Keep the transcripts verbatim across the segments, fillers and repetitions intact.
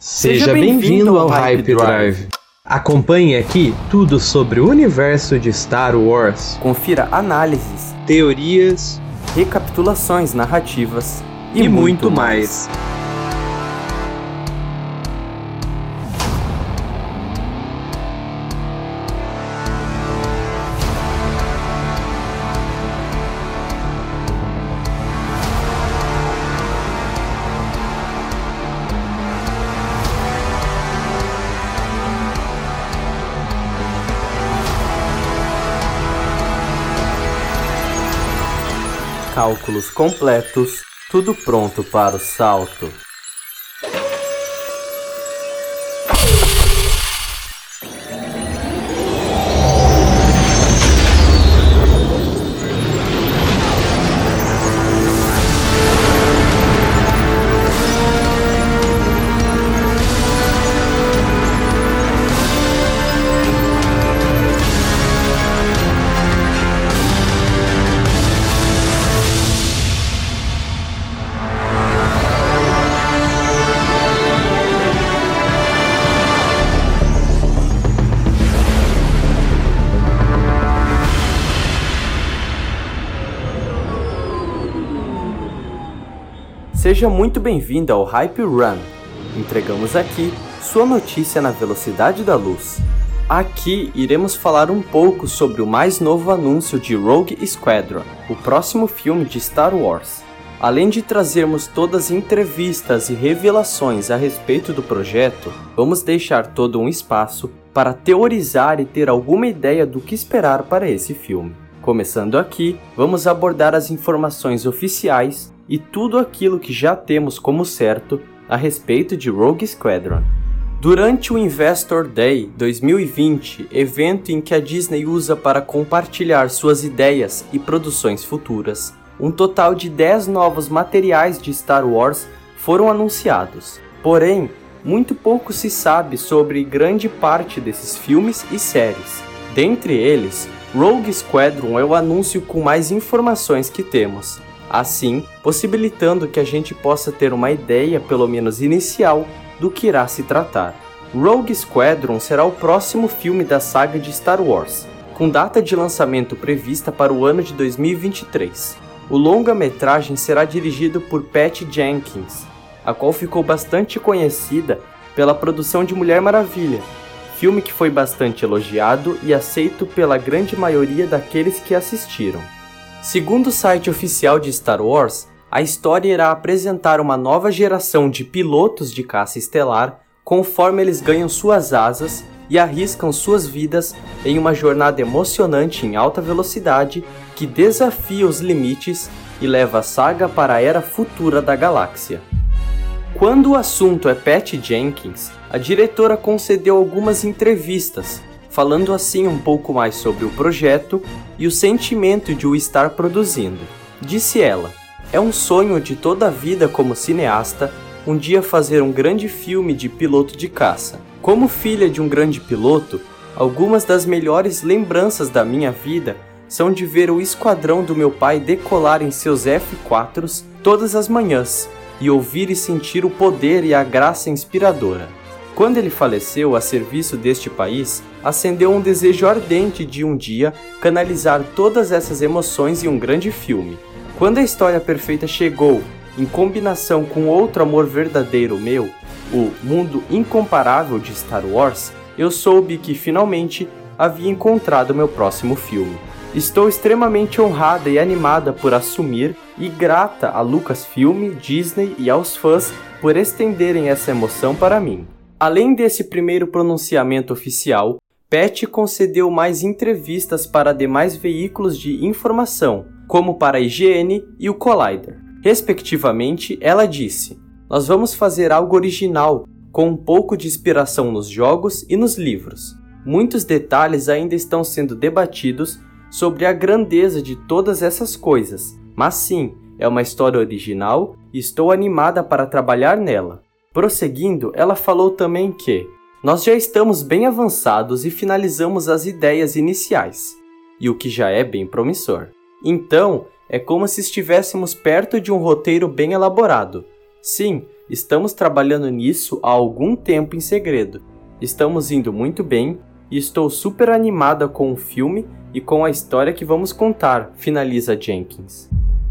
Seja bem-vindo ao Hype Drive. Acompanhe aqui tudo sobre o universo de Star Wars. Confira análises, teorias, recapitulações narrativas e, e muito mais. mais. Cálculos completos, tudo pronto para o salto. Seja muito bem-vindo ao Hype Run. Entregamos aqui sua notícia na velocidade da luz. Aqui iremos falar um pouco sobre o mais novo anúncio de Rogue Squadron, o próximo filme de Star Wars. Além de trazermos todas as entrevistas e revelações a respeito do projeto, vamos deixar todo um espaço para teorizar e ter alguma ideia do que esperar para esse filme. Começando aqui, vamos abordar as informações oficiais e tudo aquilo que já temos como certo a respeito de Rogue Squadron. Durante o Investor Day dois mil e vinte, evento em que a Disney usa para compartilhar suas ideias e produções futuras, um total de dez novos materiais de Star Wars foram anunciados. Porém, muito pouco se sabe sobre grande parte desses filmes e séries. Dentre eles, Rogue Squadron é o anúncio com mais informações que temos, assim possibilitando que a gente possa ter uma ideia, pelo menos inicial, do que irá se tratar. Rogue Squadron será o próximo filme da saga de Star Wars, com data de lançamento prevista para o ano de dois mil e vinte e três. O longa-metragem será dirigido por Patty Jenkins, a qual ficou bastante conhecida pela produção de Mulher Maravilha, filme que foi bastante elogiado e aceito pela grande maioria daqueles que assistiram. Segundo o site oficial de Star Wars, a história irá apresentar uma nova geração de pilotos de caça estelar conforme eles ganham suas asas e arriscam suas vidas em uma jornada emocionante em alta velocidade que desafia os limites e leva a saga para a era futura da galáxia. Quando o assunto é Patty Jenkins, a diretora concedeu algumas entrevistas, falando assim um pouco mais sobre o projeto e o sentimento de o estar produzindo. Disse ela: "É um sonho de toda a vida como cineasta, um dia fazer um grande filme de piloto de caça. Como filha de um grande piloto, algumas das melhores lembranças da minha vida são de ver o esquadrão do meu pai decolar em seus F quatros todas as manhãs e ouvir e sentir o poder e a graça inspiradora. Quando ele faleceu a serviço deste país, acendeu um desejo ardente de um dia canalizar todas essas emoções em um grande filme. Quando a história perfeita chegou, em combinação com outro amor verdadeiro meu, o mundo incomparável de Star Wars, eu soube que finalmente havia encontrado meu próximo filme. Estou extremamente honrada e animada por assumir e grata a Lucasfilm, Disney e aos fãs por estenderem essa emoção para mim." Além desse primeiro pronunciamento oficial, Patty concedeu mais entrevistas para demais veículos de informação, como para a I G N e o Collider. Respectivamente, ela disse: "Nós vamos fazer algo original, com um pouco de inspiração nos jogos e nos livros. Muitos detalhes ainda estão sendo debatidos sobre a grandeza de todas essas coisas, mas sim, é uma história original e estou animada para trabalhar nela." Prosseguindo, ela falou também que nós já estamos bem avançados e finalizamos as ideias iniciais, e o que já é bem promissor. Então, é como se estivéssemos perto de um roteiro bem elaborado. Sim, Estamos trabalhando nisso há algum tempo em segredo. Estamos indo muito bem e estou super animada com o filme e com a história que vamos contar, finaliza Jenkins.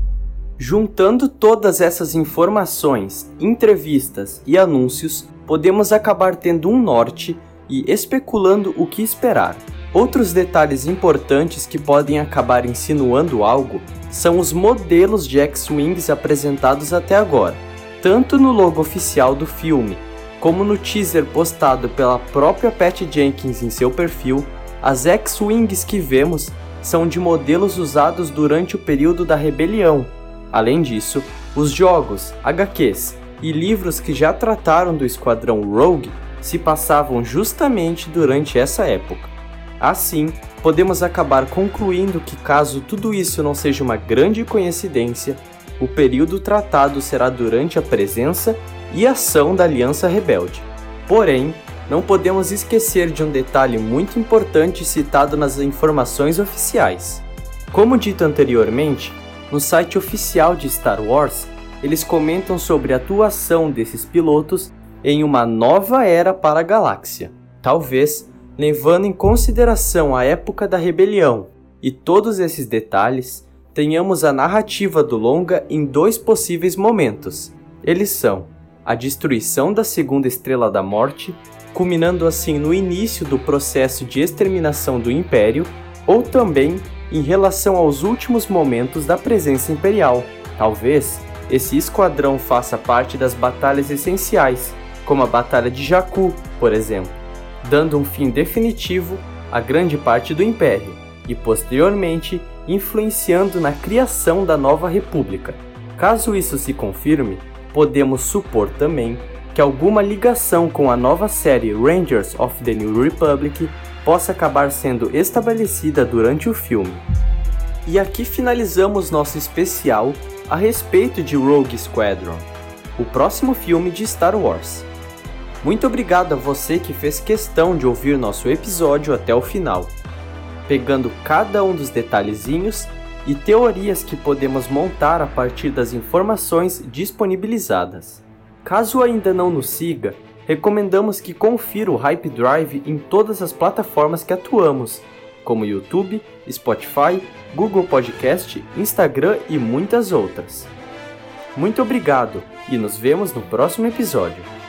Juntando todas essas informações, entrevistas e anúncios, podemos acabar tendo um norte e especulando o que esperar. Outros detalhes importantes que podem acabar insinuando algo são os modelos de X-Wings apresentados até agora. Tanto no logo oficial do filme, como no teaser postado pela própria Patty Jenkins em seu perfil, as X-Wings que vemos são de modelos usados durante o período da Rebelião. Além disso, os jogos, agá quês e livros que já trataram do Esquadrão Rogue se passavam justamente durante essa época. Assim, podemos acabar concluindo que, caso tudo isso não seja uma grande coincidência, o período tratado será durante a presença e ação da Aliança Rebelde. Porém, não podemos esquecer de um detalhe muito importante citado nas informações oficiais. Como dito anteriormente, no site oficial de Star Wars, eles comentam sobre a atuação desses pilotos em uma nova era para a galáxia, talvez levando em consideração a época da rebelião, e todos esses detalhes, tenhamos a narrativa do longa em dois possíveis momentos. Eles são a destruição da segunda Estrela da Morte, culminando assim no início do processo de exterminação do Império, ou também em relação aos últimos momentos da presença imperial. Talvez esse esquadrão faça parte das batalhas essenciais, como a Batalha de Jakku, por exemplo, dando um fim definitivo a grande parte do Império, e posteriormente influenciando na criação da Nova República. Caso isso se confirme, podemos supor também que alguma ligação com a nova série Rangers of the New Republic possa acabar sendo estabelecida durante o filme. E aqui finalizamos nosso especial a respeito de Rogue Squadron, o próximo filme de Star Wars. Muito obrigado a você que fez questão de ouvir nosso episódio até o final, pegando cada um dos detalhezinhos e teorias que podemos montar a partir das informações disponibilizadas. Caso ainda não nos siga, recomendamos que confira o Hype Drive em todas as plataformas que atuamos, como YouTube, Spotify, Google Podcast, Instagram e muitas outras. Muito obrigado e nos vemos no próximo episódio.